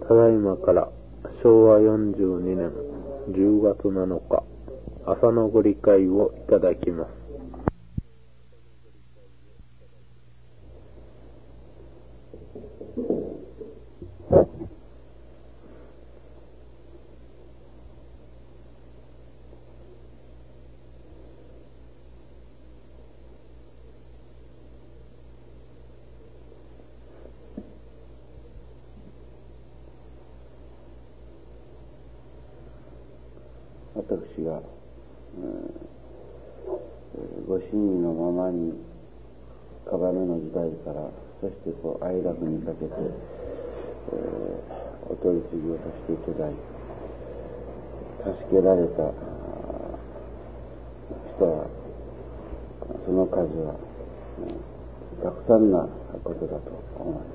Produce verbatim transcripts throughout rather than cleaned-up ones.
ただいまからしょうわよんじゅうにねんじゅうがつなのか朝のご理解をいただきます。 私が、えー、ご真意のままにカバメの時代からそしてこう愛楽にかけて、えー、お取り次ぎをさせていただいて助けられた人はその数は、えー、たくさんなことだと思います。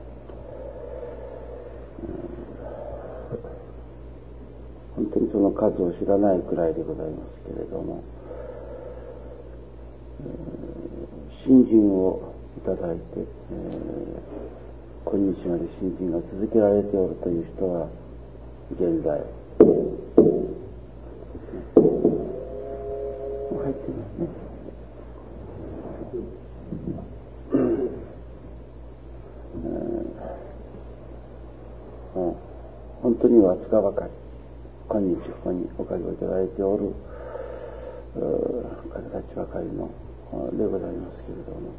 本当にその数を知らないくらいでございますけれども、えー、信心をいただいて、えー、今日まで信心が続けられておるという人は現在入っていますね。えー、本当にわずかばかり今日ここにおかげをいただいておる方たちばかりのでございますけれども、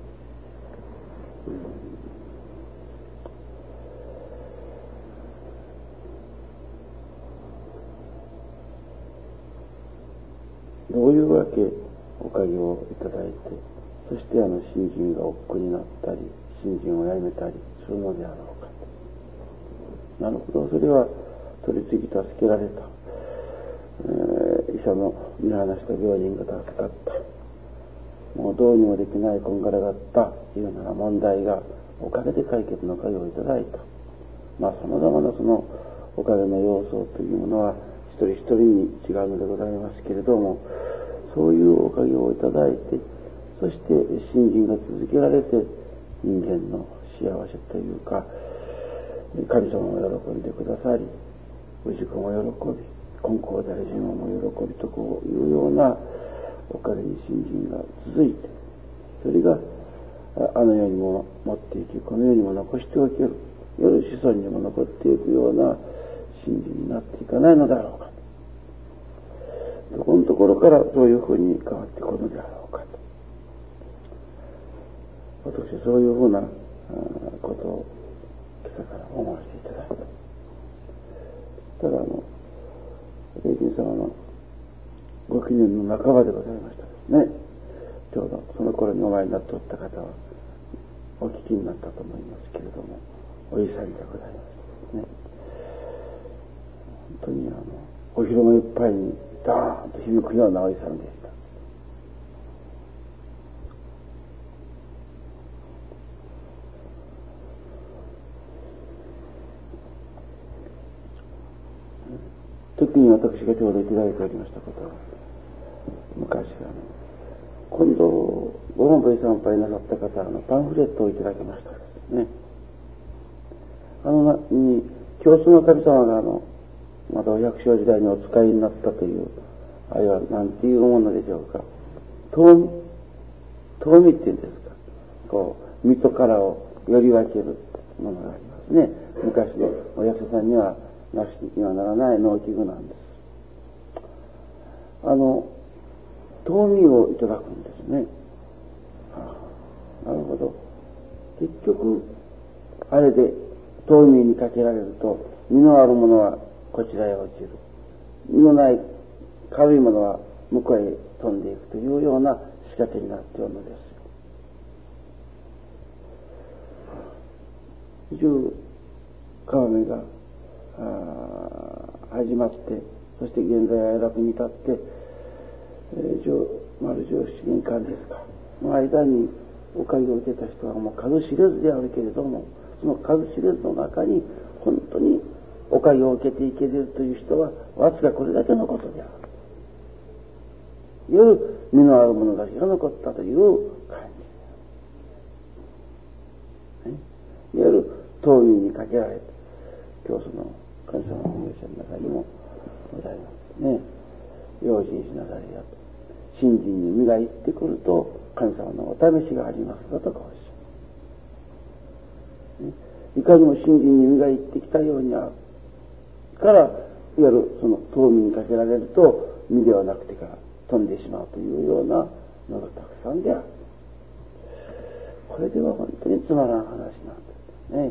どういうわけおかげをいただいて、そしてあの信心が億劫になったり信心をやめたりするのであろうか。なるほど、それは取り次ぎ助けられた、えー、医者の見放した病人が助かった、もうどうにもできないこんがらがったというような問題がおかげで解決のおかげをいただいた。まあさまざまなそのおかげの要素というものは一人一人に違うのでございますけれども、そういうおかげをいただいて、そして信心が続けられて人間の幸せというか神様も喜んでくださり、氏子も喜び、金光大臣も喜びとこういうようなおかげに信心が続いて、それがあの世にも持っていき、この世にも残しておける、夜子孫にも残っていくような信心になっていかないのだろうか。どこのところからそういうふうに変わっていくのであろうかと、私はそういうふうなことを今朝から思わせていただいた。ただあの霊人様のご記念の半ばでございましたですね。ちょうどその頃にお前になっておった方はお聞きになったと思いますけれども、お勇みでございますね。本当にあのお広間いっぱいにダーンと響くようなお勇みでした。特に私がちょうどいただいておりましたことは、昔あの今度ご本部参拝なさった方のパンフレットをいただきましたですね。あのに教祖の神様があのまたお百姓時代にお使いになったという、あれは何ていうものでしょうか、遠見っていうんですか、こう身と殻をより分けるものがありますね。昔のお役所さんにはなしにはならない農機具なんです。あの遠見をいただくんですね。はあ、なるほど。結局あれで遠見にかけられると、身のあるものはこちらへ落ちる、身のない軽いものは向こうへ飛んでいくというような仕掛けになっているのですよ。十川目が始まって、そして現在愛楽に至って、えー、十丸十七年間ですかの間におかげを受けた人はもう数知れずであるけれども、その数知れずの中に本当におかげを受けていけるという人はわずかこれだけのことである。いわゆる身のある者たちが残ったという感じ、ね、いわゆる当人にかけられて、 教祖の神様の勇者の中にもございますね。用心しなさいよと。信心に身が行ってくると神様のお試しがありますよとかおっしゃる、ね、いかにも信心に身が行ってきたようにあるから、いわゆるその冬眠にかけられると身ではなくてから飛んでしまうというようなのがたくさんである。これでは本当につまらん話なんですね。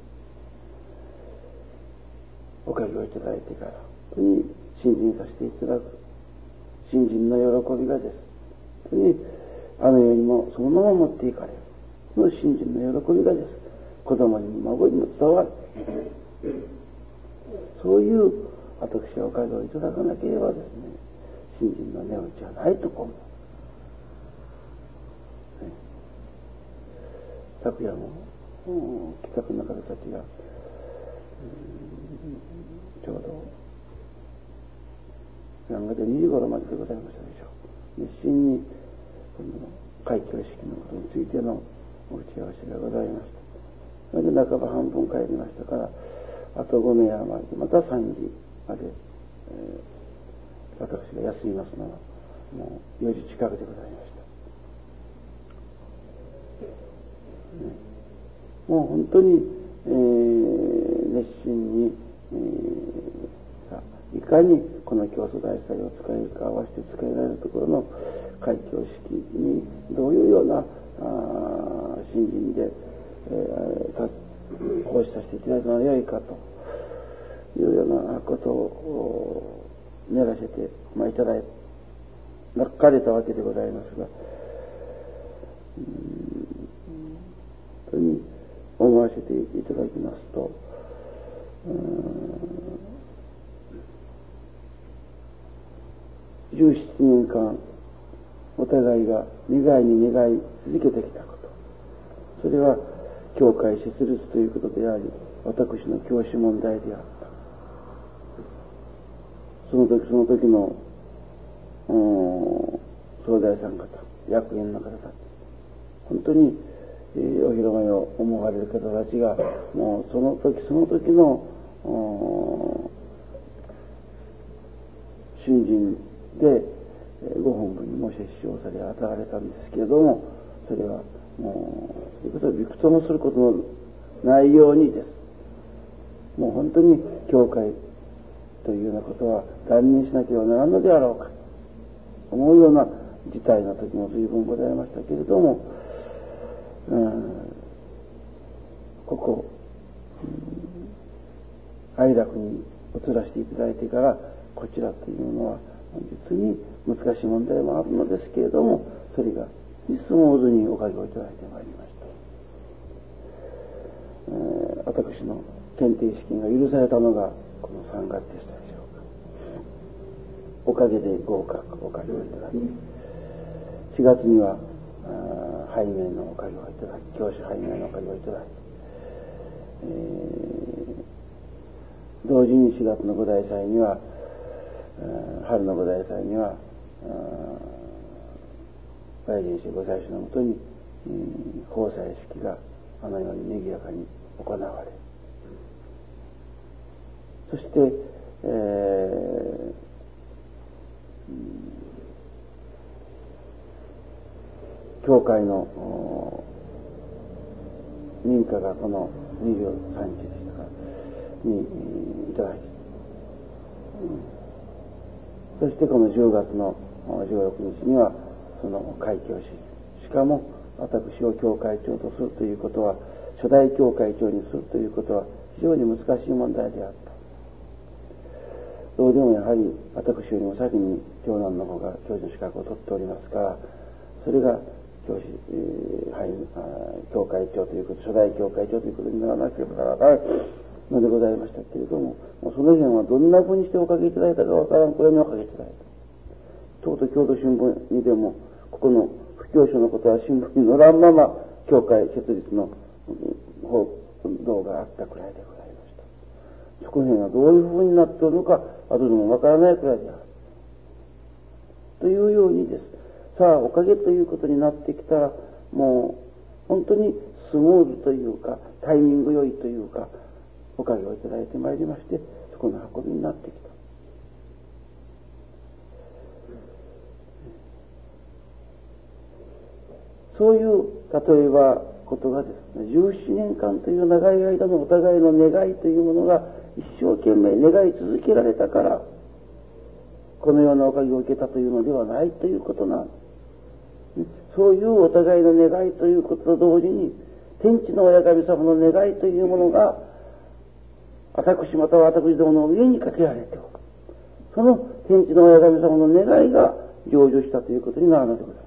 おかげをいただいてから本当に信心させていただく信心の喜びがです。本当にあの世にもそのまま持っていかれる。その信心の喜びがです。子供にも孫にも伝わる。そういう私はおかげをいただかなければですね、信心の値打ちはないと思う。ね、昨夜も、うん、企画の方たちが、うん、ちょうどやがてにじ頃まででございましたでしょう。熱心にこの開教式のことについてのお打ち合わせがございました。それで半ば半分帰りましたから、あとごめい余りでまたさんじまで、えー、私が休みますのはもうよじ近くでございました、ね、もう本当に、えー、熱心に、えー、いかにこの教祖大祭を使えるか合わせて使えられるところの開教式にどういうような信心で、えー、奉仕させていただいたのが良いかというようなことを練らせて、まあ、いただかれたわけでございますが、うん、本当に思わせていただきますと、じゅうななねんかんお互いが願いに願い続けてきたこと、それは教会設立ということであり、私の教師問題であった。その時その時の総大さん方、役員の方たち、本当に、えー、お披露目を思われる方たちがもうその時その時の信心でご本文にも接種をされ与えられたんですけれども、それはもうそういうことをびくともすることのないようにです。もう本当に教会というようなことは断念しなければならんのであろうかと思うような事態の時も随分ございましたけれども、うん、ここ、うん、愛楽に移らせていただいてからこちらというのは実に難しい問題もあるのですけれども、それがスムーズにおかげをいただいてまいりました。えー、私の検定試験が許されたのがこのさんがつでしたでしょうか。おかげで合格、おかげをいただき、しがつには拝命のおかげをいただき、教師拝命のおかげをいただき、えー、同時にしがつの五大祭には、春の五大祭には大臣衆ご祭司のもとに奉祭式があのように賑やかに行われ、そして、えー、教会の認可がこのにじゅうさんにちでしたからにいただいて、うん、そしてこのじゅうがつのじゅうろくにちにはその開教式、しかも私を教会長とするということは、初代教会長にするということは非常に難しい問題であった。どうでもやはり私よりも先に長男の方が教授の資格を取っておりますから、それが教師、えーはい、教会長ということ、初代教会長ということにならなければならないのでございましたけれども、もうその辺はどんなふうにしておかげいただいたかわからん、これにおかげいただいた。とうとう京都新聞にでもここの布教書のことは新聞に載らんまま教会設立の報道があったくらいでございました。そこら辺はどういうふうになっておるのか後でもわからないくらいであるというようにです。さあおかげということになってきたら、もう本当にスムーズというかタイミング良いというか、 おかげをいただいてまいりまして、そこの運びになってきた。そういう例えばことがですね、じゅうななねんかんという長い間のお互いの願いというものが一生懸命願い続けられたから、このようなおかげを受けたというのではないということなんです。そういうお互いの願いということと同時に、天地の親神様の願いというものが、私または私どもの上にかけられておく。その天地の親神様の願いが成就したということになるのでございます。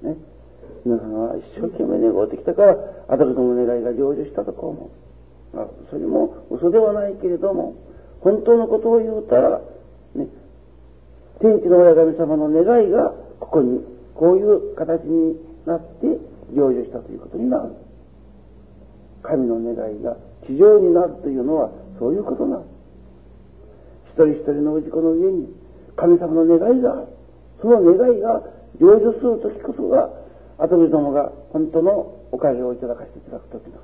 ね。皆さんは一生懸命願ってきたから、私どもの願いが成就したとこう思う。まあ、それも嘘ではないけれども、本当のことを言うたら、ね、天地の親神様の願いがここにこういう形になって成就したということになる。神の願いが地上になるというのはそういうことなの。一人一人の氏子の上に神様の願いがある。その願いが成就するときこそが、私どもが本当のおかげをいただかせていただくときな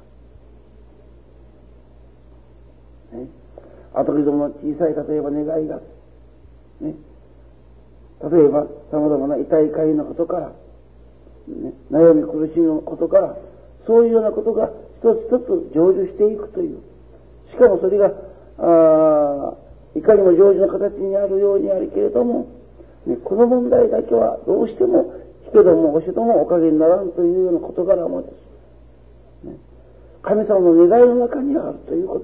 の。ね、私どもの小さい例えば願いが、ね、例えばさまざまな痛いかゆいのことから、ね、悩み苦しみのことから、そういうようなことが一つ一つ成就していくという。しかもそれが、あいかにも成就の形にあるようにあるけれども、ね、この問題だけはどうしても、引けども押しどもおかげにならんというような事柄もです。ね、神様の願いの中にあるということ。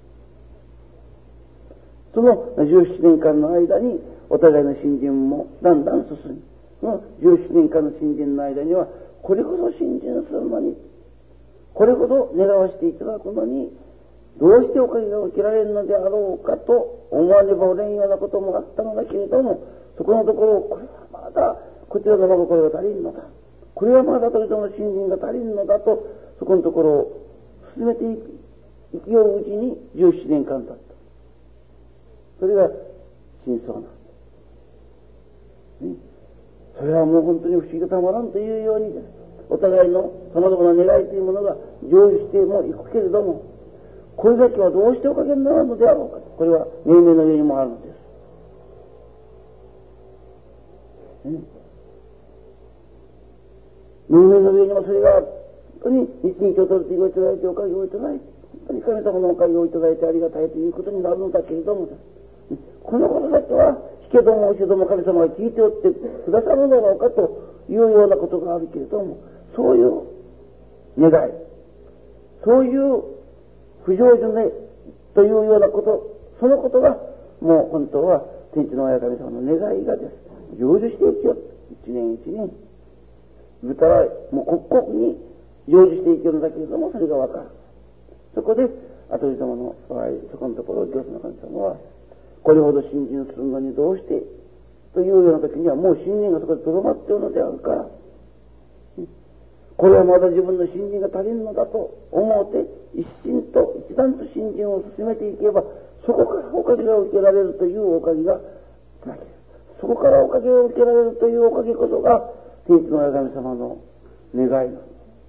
そのじゅうななねんかんの間にお互いの信心もだんだん進み、そのじゅうななねんかんの信心の間には、これほど信心するのに、これほど願わしていただくのに、どうしておかげが受けられるのであろうかと思わねばおれんようなこともあったのだけれども、そこのところ、これはまだこちらの真心が足りんのだ、これはまだ私どもの信心が足りんのだと、そこのところを進めていく、勢いうちにじゅうななねんかん経った。それが真相なんです、ね。それはもう本当に不思議がたまらんというようにです。お互いの様々な願いというものが成就してもいくけれども、これだけはどうしておかげにならんのであろうかと。これは命名の上にもあるのです。ね、命名の上にもそれが本当に一日を取るといただいておかげをいただいて、本当に神様のおかげをいただいてありがたいということになるのだけれどもです。このことだけは、引けども押しども神様が聞いておってくださるのだろうかというようなことがあるけれども、そういう願い、そういう不成就ねというようなこと、そのことがもう本当は天地の親神様の願いがです、成就していきよる。一年一年、言うたらもう刻々に成就していけるんだけれども、それがわかる。そこで、後様の場合、そこのところ、行司の神様は、これほど信心するのにどうしてというような時には、もう信心がそこでとどまっているのであるから、これはまだ自分の信心が足りんのだと思うて、一心と一段と信心を進めていけば、そこからおかげが受けられるというおかげがいただける。そこからおかげを受けられるというおかげこそが、天地の親神様の願いなんです。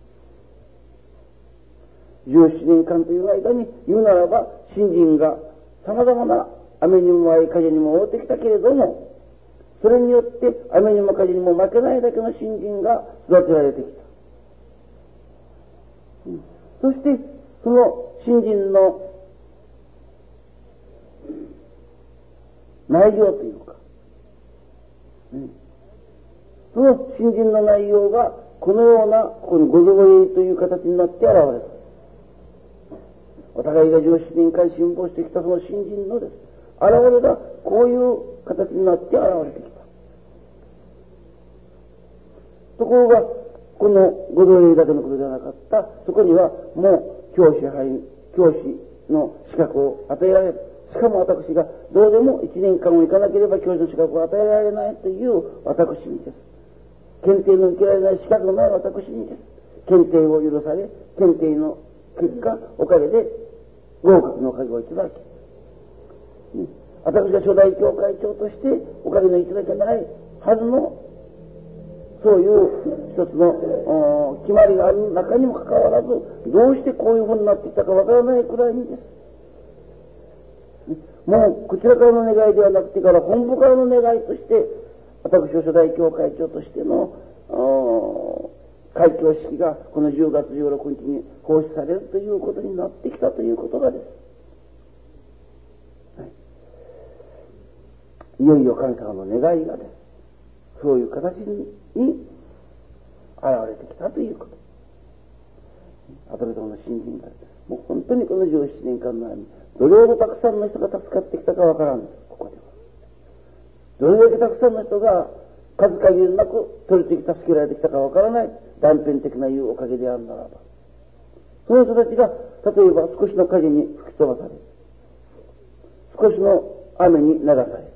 じゅうななねんかんという間に言うならば、信心が様々な雨にも遭い風にも覆ってきたけれども、それによって雨にも風にも負けないだけの信心が育てられてきた。うん、そしてその信心の内容というか、うん、その信心の内容がこのようなここにご造営という形になって現れた。お互いがじゅうななねんかん辛抱してきたその信心のです現れがこういう形になって現れてきた。ところがこのご造営だけのことではなかった。そこにはもう教師輩教師の資格を与えられる。しかも私がどうでもいちねんかんを行かなければ教師の資格を与えられないという私にです。検定の受けられない資格のない私にです。検定を許され、検定の結果おかげで合格のおかげをいただき、うん、私が初代教会長としておかげのいただけないはずのそういう一つの決まりがある中にもかかわらず、どうしてこういうふうになってきたかわからないくらいにです。もうこちらからの願いではなくてから本部からの願いとして、私は初代教会長としての開教式がこのじゅうがつじゅうろくにちに奉仕されるということになってきたということがです。はい、いよいよ神様の願いがです。そういう形に現れてきたということ。アトレトの新人がもう本当にこのじゅうななねんかんの間にどれほどたくさんの人が助かってきたかわからんです。ここではどれだけたくさんの人が数限りなく取り付き助けられてきたかわからない断片的ないうおかげであるならば、その人たちが例えば少しの影に吹き飛ばされ、少しの雨に流され、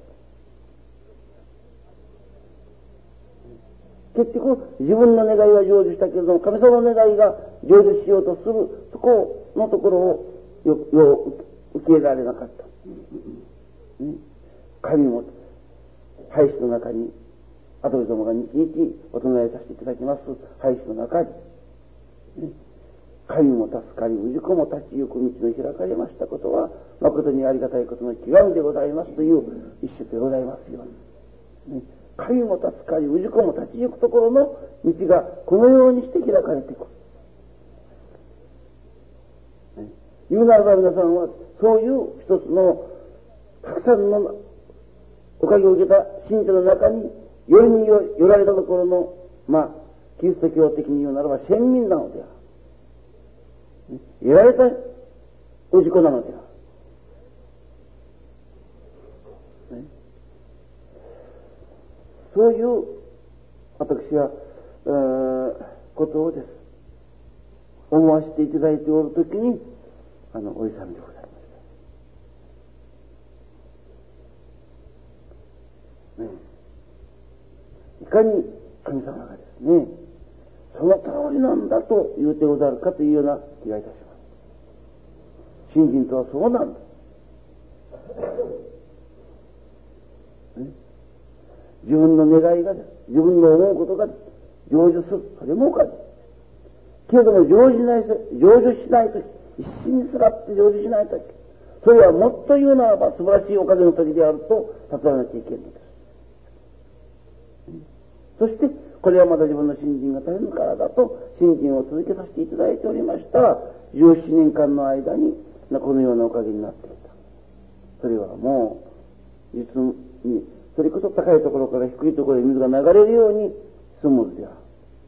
結局自分の願いは成就したけれども、神様の願いが成就しようとするそこのところをよよ受け入れられなかった、うん、神も廃止の中にアトリどもが日々お唱えさせていただきます廃止の中に、うん、神も助かり氏子も立ち行く道の開かれましたことは誠にありがたいことの極みでございますという一節でございますように、うん、神も助かり氏子も立ち行くところの道がこのようにして開かれていく。言うならば皆さんはそういう一つのたくさんのおかげを受けた信者の中によりによられたところのまあキリスト教的に言うならば先民なのである。得られた氏子なのである。ね、そういう私はことをです思わせていただいておるときにあのお勇みでございました、ね、いかに神様がですねその通りなんだと言うてござるかというような気がいたします。信心とはそうなんだ、ね、自分の願いがです自分の思うことが成就する、それもおかしいけれども成就しない成就しないとき一心にすがって成就しないとき、それはもっと言うならば素晴らしいおかげの時であると例えなきゃいけないのです。そしてこれはまだ自分の信心が足りぬからだと信心を続けさせていただいておりましたじゅうななねんかんの間にこのようなおかげになっていた。それはもう実にそれこそ高いところから低いところへ水が流れるようにスムーズである。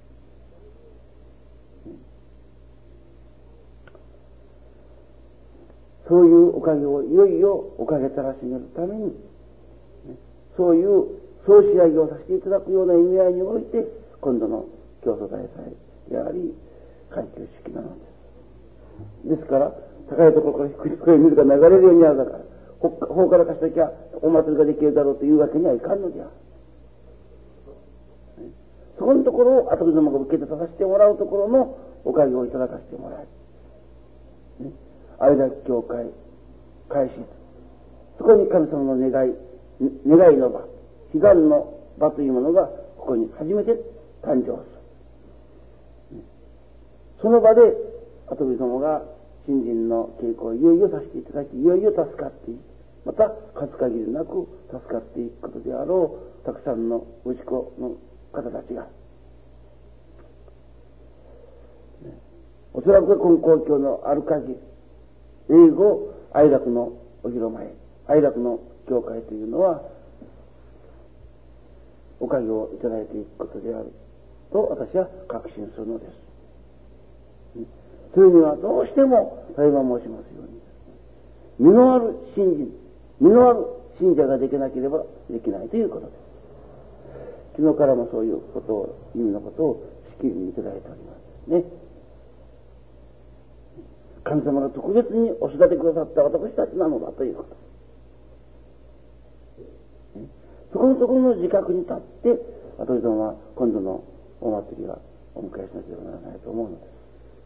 そういうおかげをいよいよおかげたらしめるために、ね、そういう総仕上げをさせていただくような意味合いにおいて今度の教祖大祭であり開教式なのです。ですから高いところから低いところへ水が流れるようになるだからほうからかしときゃお祭りができるだろうというわけにはいかんのである。そこのところを後でどもが受けてさせてもらうところのおかげをいただかせてもらい、ね、愛楽教会開始、そこに神様の願い願いの場、悲願の場というものがここに初めて誕生する。その場で後でどもが信心の稽古をいよいよさせていただき、いよいよ助かっていく、また数限りなく助かっていくことであろうたくさんの氏子の方たちが、おそらく根高教のある限り英語愛楽のお広間へ愛楽の教会というのはおかげをいただいていくことであると私は確信するのです。それにはどうしても例えば申しますように身のある信心、身のある信者ができなければできないということです。昨日からもそういうことを意味のことをしきりにいただいておりますね。神様が特別にお育てくださった私たちなのだということ。そこのところの自覚に立って後では今度のお祭りはお迎えしなければならないと思うのです。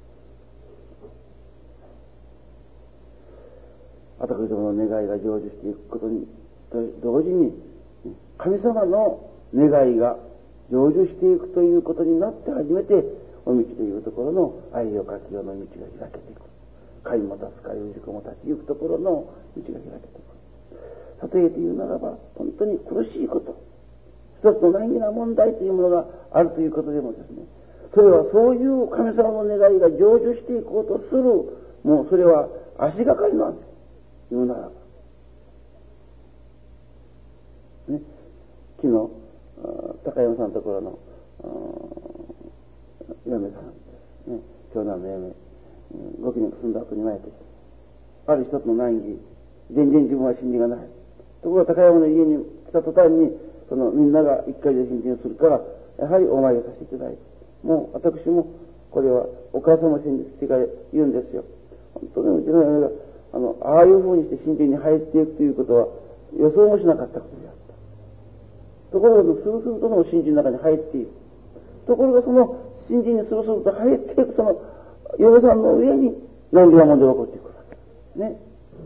後での願いが成就していくことにと同時に神様の願いが成就していくということになって初めて、お道というところの愛を書きようの道が開けていく。神も立つか、氏子も立ち行くところの道が開けていく。例えて言うならば、本当に苦しいこと、一つの難儀な問題というものがあるということでもですね、それはそういう神様の願いが成就していこうとする、もうそれは足がかりなんです。言うならば。ね、昨日、高山さんのところの嫁さんですね、長男の嫁、ごきねん住んだ後に参ってきて、ある一つの難儀、全然自分は信心がない。ところが高山の家に来た途端に、そのみんなが一回で信心するから、やはりお参りをさせていただいて、もう私もこれはお母様信じてから言うんですよ。本当にうちの嫁があのああいうふうにして信心に入っていくということは予想もしなかったことであった。ところがスルスルとの信心の中に入っていく。ところがその信心にスルスルと入っていくその嫁さんの上に難儀な問題が起こっていくわけね。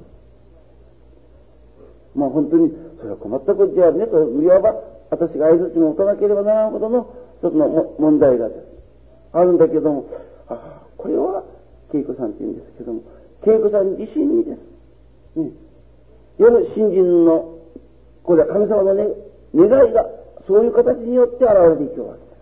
まあ本当にそれは困ったことじゃねと、いわば私が相槌も打たなければならんほどの一つの問題があるんだけども、ああ、これは恵子さんって言うんですけども、恵子さん自身にです。ね、世の信心の、これは神様の、ね、願いがそういう形によって現れていくわけです。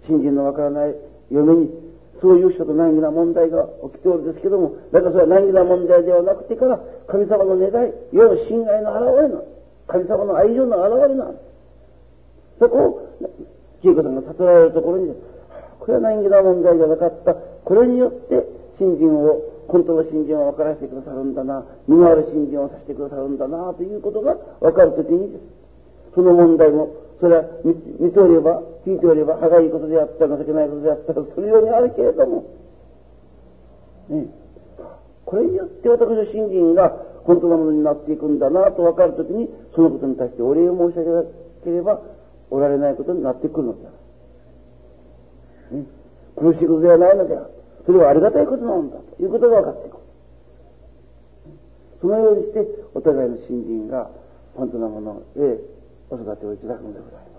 信心のわからない嫁にそういう人と難儀な問題が起きておるんですけども、だからそれは難儀な問題ではなくてから神様の願い、世の信頼の現れなの。神様の愛情の現れなの。そこを恵子さんが悟られるところに、これは難儀な問題じゃなかった。これによって信心を、本当の信心を分からせてくださるんだな、身のある信心をさせてくださるんだなということが分かるときにです。その問題も、それは 見, 見ておれば、聞いておれば、歯がいいことであったら、情けないことであったら、それようにあるけれども、ね、これによって私の信心が本当のものになっていくんだなと分かるときに、そのことに対してお礼を申し上げなければおられないことになってくるのである。ね、苦しいことではないのである。それはありがたいことなんだということが分かっていく。そのようにしてお互いの信心が本当のものへお育てをいただくのでございます。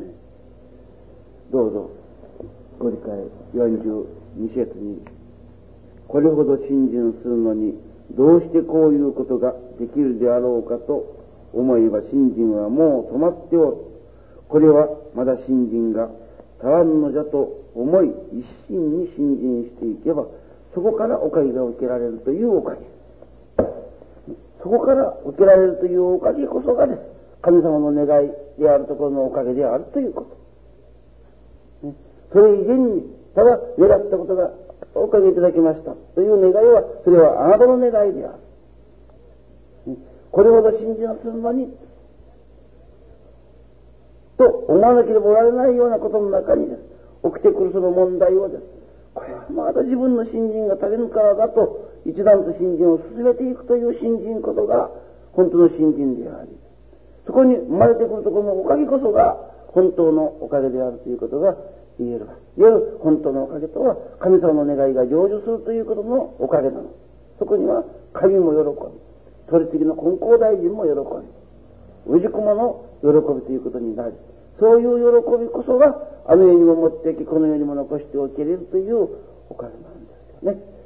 ね、どうぞご理解よんじゅうに節に、これほど信心するのにどうしてこういうことができるであろうかと思えば、信心はもう止まっておる。これはまだ信心が足らんのじゃと思い、一心に信心していけば、そこからおかげが受けられるというおかげ。そこから受けられるというおかげこそがです、神様の願いであるところのおかげであるということ。ね、それ以前に、ただ願ったことがおかげいただきましたという願いは、それはあなたの願いである。ね、これほど信心をするのに、と思わなければおられないようなことの中にです、起きてくるその問題をです、これはまだ自分の信心が足りぬからだと、一段と信心を進めていくという信心こそが本当の信心であり、そこに生まれてくるところのおかげこそが本当のおかげであるということが言えるわけ。いわゆる本当のおかげとは、神様の願いが成就するということのおかげなの。そこには神も喜び、取り次ぎの金光大臣も喜び、氏子もの喜びということになり、そういう喜びこそがあの世にも持っていき、この世にも残しておけれるというおかげなんですよね。